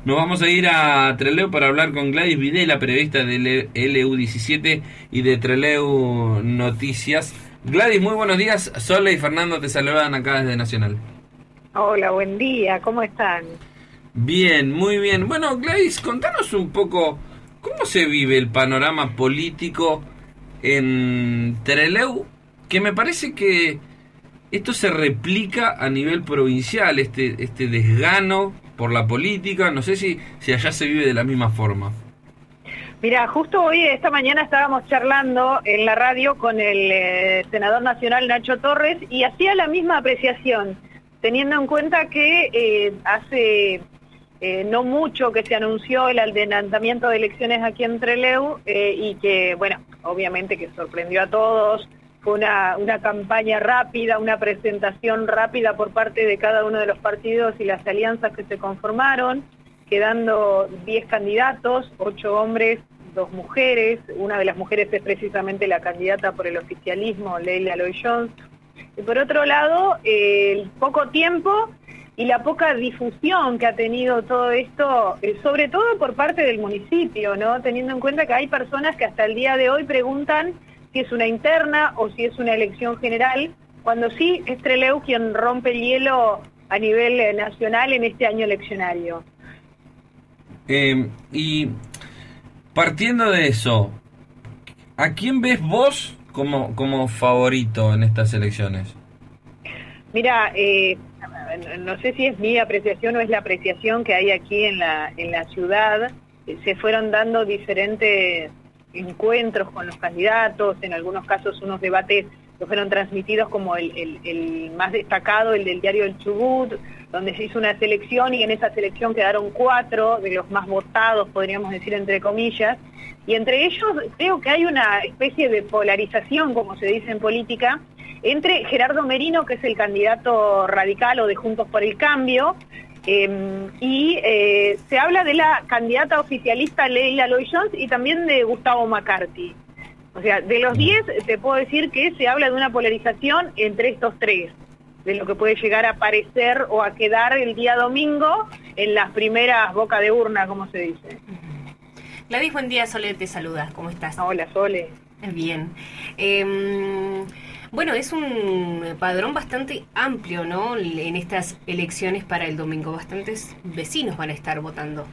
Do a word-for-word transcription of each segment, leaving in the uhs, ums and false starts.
Nos vamos a ir a Trelew para hablar con Gladys Videla, periodista de L U diecisiete y de Trelew Noticias. Gladys, muy buenos días. Sole y Fernando te saludan acá desde Nacional. Hola, buen día. ¿Cómo están? Bien, muy bien. Bueno, Gladys, contanos un poco cómo se vive el panorama político en Trelew, que me parece que esto se replica a nivel provincial, este, este desgano por la política. No sé si, si allá se vive de la misma forma. Mira, justo hoy, esta mañana, estábamos charlando en la radio con el eh, senador nacional Nacho Torres y hacía la misma apreciación, teniendo en cuenta que eh, hace eh, no mucho que se anunció el adelantamiento de elecciones aquí en Trelew eh, y que, bueno, obviamente que sorprendió a todos. Fue una, una campaña rápida, una presentación rápida por parte de cada uno de los partidos y las alianzas que se conformaron, quedando diez candidatos, ocho hombres, dos mujeres. Una de las mujeres es precisamente la candidata por el oficialismo, Leila Lloyd Jones. Y por otro lado, eh, el poco tiempo y la poca difusión que ha tenido todo esto, eh, sobre todo por parte del municipio, ¿no? Teniendo en cuenta que hay personas que hasta el día de hoy preguntan si es una interna o si es una elección general, cuando sí es Trelew quien rompe el hielo a nivel eh, nacional en este año eleccionario. Eh, y partiendo de eso, ¿a quién ves vos como, como favorito en estas elecciones? Mira, eh, no sé si es mi apreciación o es la apreciación que hay aquí en la, en la ciudad. Se fueron dando diferentes encuentros con los candidatos, en algunos casos unos debates que fueron transmitidos como el, el, el más destacado, el del diario El Chubut, donde se hizo una selección y en esa selección quedaron cuatro de los más votados, podríamos decir entre comillas, y entre ellos creo que hay una especie de polarización, como se dice en política, entre Gerardo Merino, que es el candidato radical o de Juntos por el Cambio, Eh, y eh, se habla de la candidata oficialista Leila Lloyd Jones y también de Gustavo McCarthy. O sea, de los diez te puedo decir que se habla de una polarización entre estos tres, de lo que puede llegar a parecer o a quedar el día domingo en las primeras boca de urna, como se dice. Gladys, buen día. Sole te saluda. ¿Cómo estás? Hola, Sole. Bien. Eh, Bueno, es un padrón bastante amplio, ¿no? En estas elecciones para el domingo. Bastantes vecinos van a estar votando.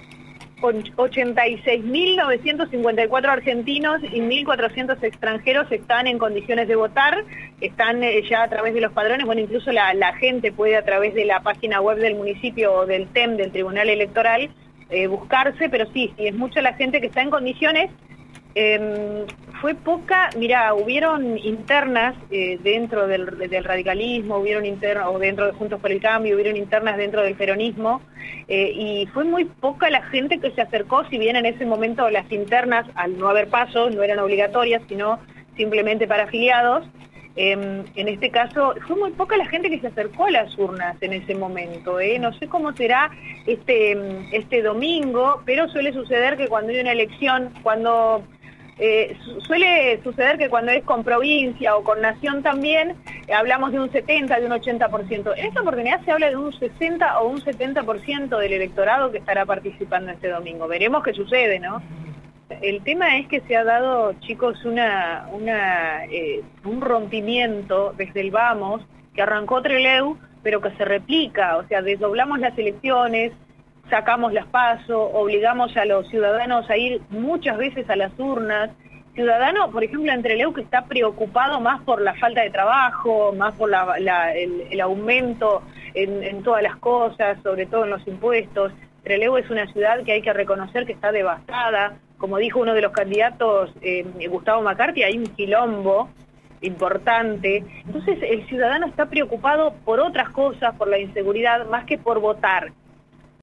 ochenta y seis mil novecientos cincuenta y cuatro argentinos y mil cuatrocientos extranjeros están en condiciones de votar, están eh, ya a través de los padrones. Bueno, incluso la, la gente puede a través de la página web del municipio o del T E M, del Tribunal Electoral, eh, buscarse, pero sí, sí, es mucha la gente que está en condiciones. Eh, fue poca, mira, hubieron internas eh, dentro del, del radicalismo, hubieron internas, o dentro de Juntos por el Cambio, hubieron internas dentro del peronismo, eh, y fue muy poca la gente que se acercó, si bien en ese momento las internas, al no haber pasos, no eran obligatorias, sino simplemente para afiliados. Eh, en este caso, fue muy poca la gente que se acercó a las urnas en ese momento. ¿eh? No sé cómo será este, este domingo, pero suele suceder que cuando hay una elección, cuando... Eh, suele suceder que cuando es con provincia o con nación también, eh, hablamos de un setenta, de un ochenta por ciento. En esta oportunidad se habla de un sesenta o un setenta por ciento del electorado que estará participando este domingo. Veremos qué sucede, ¿no? El tema es que se ha dado, chicos, una, una, eh, un rompimiento desde el Vamos, que arrancó Trelew, pero que se replica, o sea, desdoblamos las elecciones, sacamos las PASO, obligamos a los ciudadanos a ir muchas veces a las urnas. Ciudadano, por ejemplo, en Trelew, que está preocupado más por la falta de trabajo, más por la, la, el, el aumento en, en todas las cosas, sobre todo en los impuestos. Trelew es una ciudad que hay que reconocer que está devastada. Como dijo uno de los candidatos, eh, Gustavo McCarthy, hay un quilombo importante. Entonces el ciudadano está preocupado por otras cosas, por la inseguridad, más que por votar.